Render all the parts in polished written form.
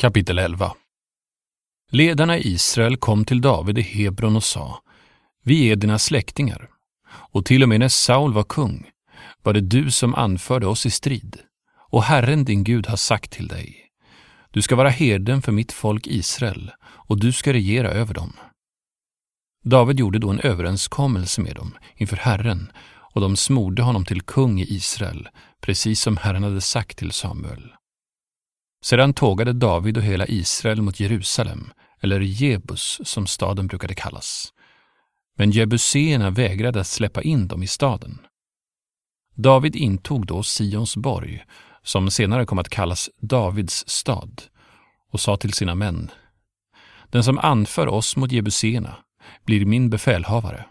Kapitel 11. Ledarna i Israel kom till David i Hebron och sa: Vi är dina släktingar, och till och med när Saul var kung var det du som anförde oss i strid. Och Herren din Gud har sagt till dig: Du ska vara herden för mitt folk Israel, och du ska regera över dem. David gjorde då en överenskommelse med dem inför Herren, och de smorde honom till kung i Israel, precis som Herren hade sagt till Samuel. Sedan tågade David och hela Israel mot Jerusalem, eller Jebus som staden brukade kallas. Men jebuséerna vägrade att släppa in dem i staden. David intog då Sions borg, som senare kom att kallas Davids stad, och sa till sina män: Den som anför oss mot jebuséerna blir min befälhavare.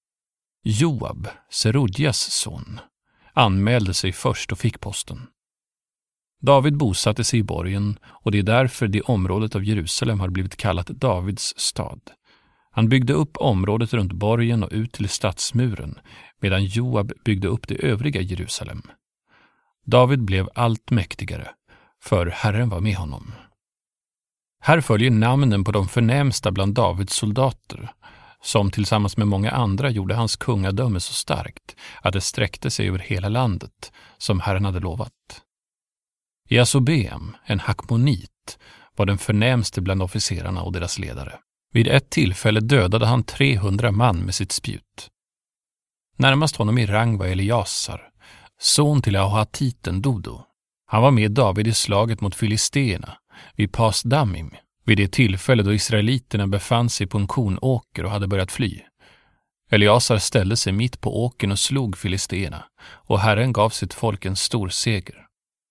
Joab, Serudjas son, anmälde sig först och fick posten. David bosatte sig i borgen, och det är därför det området av Jerusalem har blivit kallat Davids stad. Han byggde upp området runt borgen och ut till stadsmuren, medan Joab byggde upp det övriga Jerusalem. David blev allt mäktigare, för Herren var med honom. Här följer namnen på de förnämsta bland Davids soldater, som tillsammans med många andra gjorde hans kungadöme så starkt att det sträckte sig över hela landet, som Herren hade lovat. Jasobeam, en hakmonit, var den förnämste bland officerarna och deras ledare. Vid ett tillfälle dödade han 300 man med sitt spjut. Närmast honom i rang var Eliasar, son till Ahatiten Dodo. Han var med David i slaget mot filisteerna vid Pas-Damim, vid det tillfälle då israeliterna befann sig på en kornåker och hade börjat fly. Eliasar ställde sig mitt på åkern och slog filisteerna, och Herren gav sitt folk en stor seger.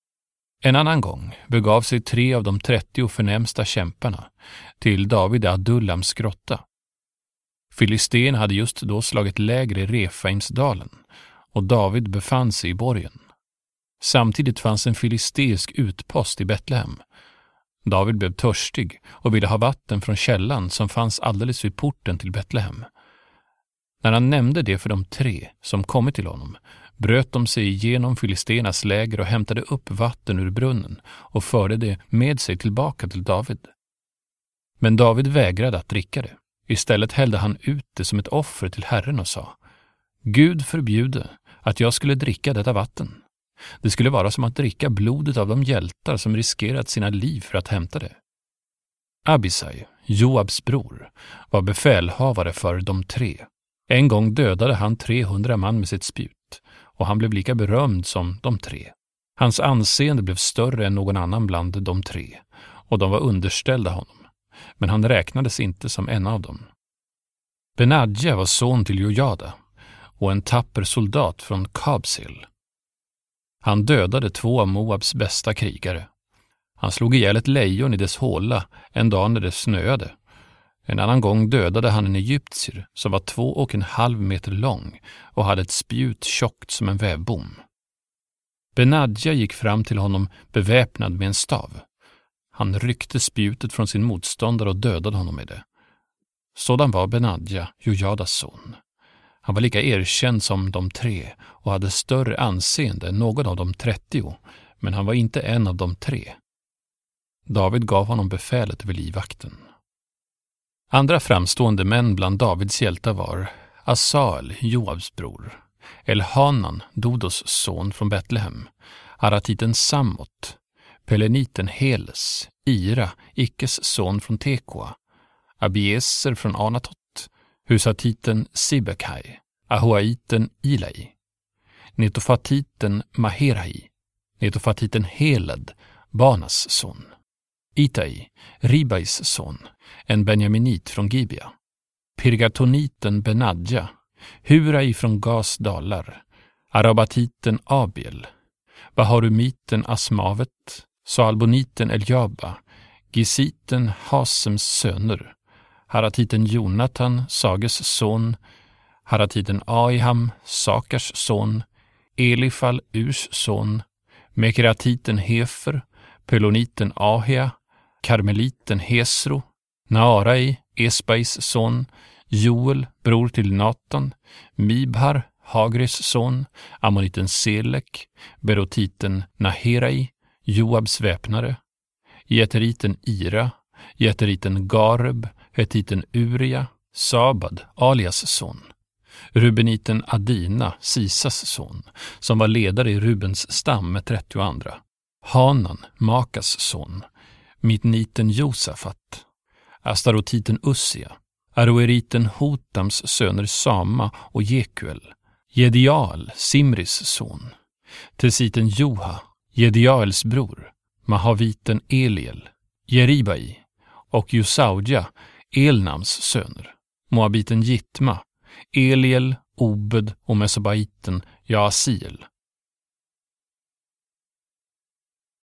En annan gång begav sig 3 av de 30 förnämsta kämparna till David i Adullams grotta. Filisteerna hade just då slagit läger i Refaimsdalen, och David befann sig i borgen. Samtidigt fanns en filisteisk utpost i Betlehem. David blev törstig och ville ha vatten från källan som fanns alldeles vid porten till Betlehem. När han nämnde det för de 3 som kommit till honom, bröt de sig igenom filisteernas läger och hämtade upp vatten ur brunnen och förde det med sig tillbaka till David. Men David vägrade att dricka det. Istället hällde han ut det som ett offer till Herren och sa: Gud förbjude att jag skulle dricka detta vatten. Det skulle vara som att dricka blodet av de hjältar som riskerat sina liv för att hämta det. Abisai, Joabs bror, var befälhavare för de 3. En gång dödade han 300 man med sitt spjut, och han blev lika berömd som de 3. Hans anseende blev större än någon annan bland de 3, och de var underställda honom, men han räknades inte som en av dem. Benadja var son till Jojada och en tapper soldat från Kabsil. Han dödade 2 av Moabs bästa krigare. Han slog ihjäl ett lejon i dess håla en dag när det snöade. En annan gång dödade han en egyptier som var 2,5 meter lång och hade ett spjut tjockt som en vävbom. Benadja gick fram till honom beväpnad med en stav. Han ryckte spjutet från sin motståndare och dödade honom med det. Sådan var Benadja, Jojadas son. Han var lika erkänd som de 3 och hade större anseende än någon av de 30, men han var inte en av de 3. David gav honom befälet över livvakten. Andra framstående män bland Davids hjältar var Asael, Joabs bror, Elhanan, Dodos son från Betlehem, Aratiten Sammot, Peleniten Heles, Ira, Ikkes son från Tekoa, Abieser från Anatot, Husatiten Sibekai, Ahoaiten Ilai, Netofatiten Maherai, Netofatiten Heled, Banas son, Itai, Ribais son, en benjaminit från Gibea, Pirgatoniten Benadja, Hurai från Gas dalar, Arabatiten Abiel, Baharumiten Asmavet, Saalboniten Eljaba, Gisiten Hasems söner, Haratiten Jonathan, Sages son, Haratiten Aiham, Sakars son, Elifal, Urs son, Mekeratiten Hefer, Peloniten Ahia, Karmeliten Hesro, Naarai, Esbais son, Joel, bror till Natan, Mibhar, Hagris son, Ammoniten Selek, Berotiten Naherai, Joabs väpnare, Jeteriten Ira, Jeteriten Gareb, Hetiten Uria, Sabad, alias son. Rubeniten Adina, Sisas son, som var ledare i Rubens stam med 30 andra. Hanan, Makas son. Midniten Josafat. Astarotiten Ussia. Aroeriten Hotams söner Sama och Jekuel. Jedial, Simris son. Tesiten Joha, Jediaels bror. Mahaviten Eliel, Jeribai och Jusaudja, Elnams söner. Moabiten Jitma, Eliel, Obed och Mesobaiten Jaasiel